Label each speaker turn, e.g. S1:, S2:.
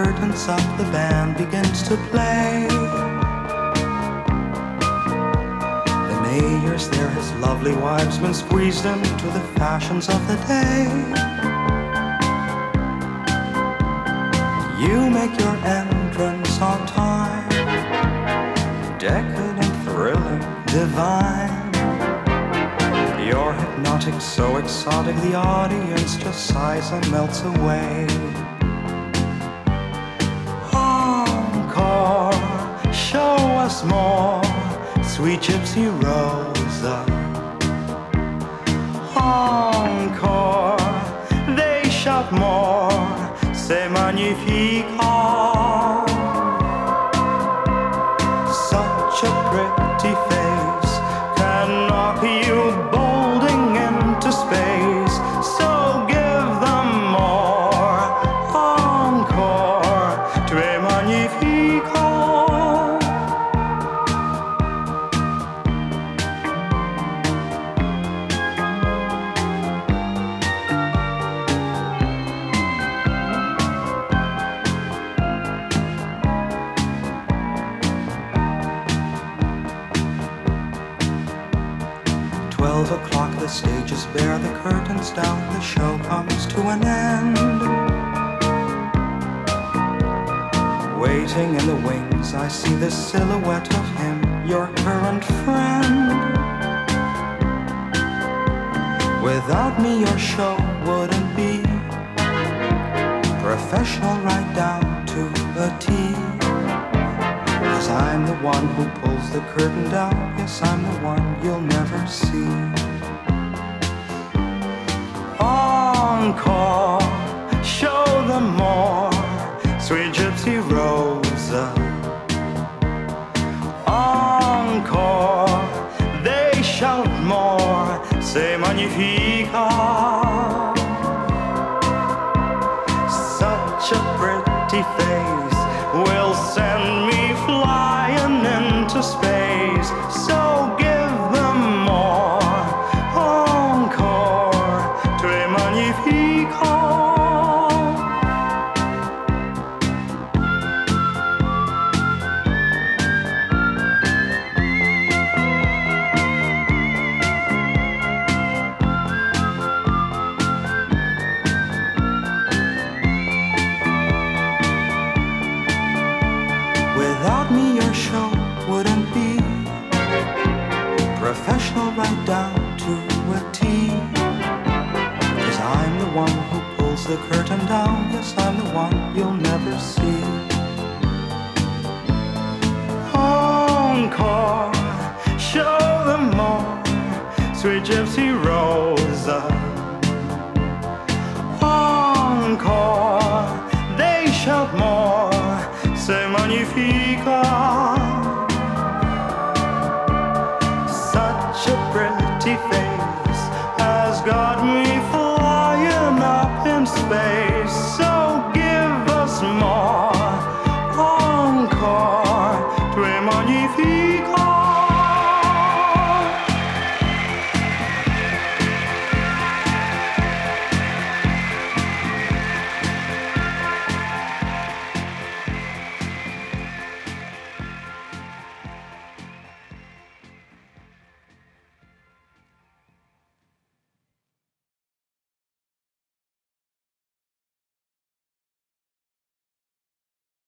S1: curtains up, the band begins to play. The mayor's there, his lovely wife's been squeezed into the fashions of the day. You make your entrance on time, decadent, thrilling, divine. You're hypnotic, so exotic, the audience just sighs and melts away. Encore, show us more, sweet gypsy Rosa. Encore, they shout more, c'est magnifique. Such a pretty face can knock you bolding into space. So give them more. Encore, tu es magnifique. 12 o'clock, the stage is bare, the curtains down, the show comes to an end. Waiting in the wings, I see the silhouette of him, your current friend. Without me, your show wouldn't be professional right down to a T. 'Cause I'm the one who pulls the curtain down. Yes, I'm the one you'll never see. Encore, show them more, sweet gypsy Rosa. Encore, they shout more, c'est magnifique. Such a pretty face will send me flying into space. So give them more. Encore, tu es magnifique. Without me, your show wouldn't be professional right down to a T. 'Cause I'm the one who pulls the curtain down. Yes, I'm the one you'll never see. Encore, show them more, sweet gypsy Rosa. Encore, they shout more, c'est magnifique.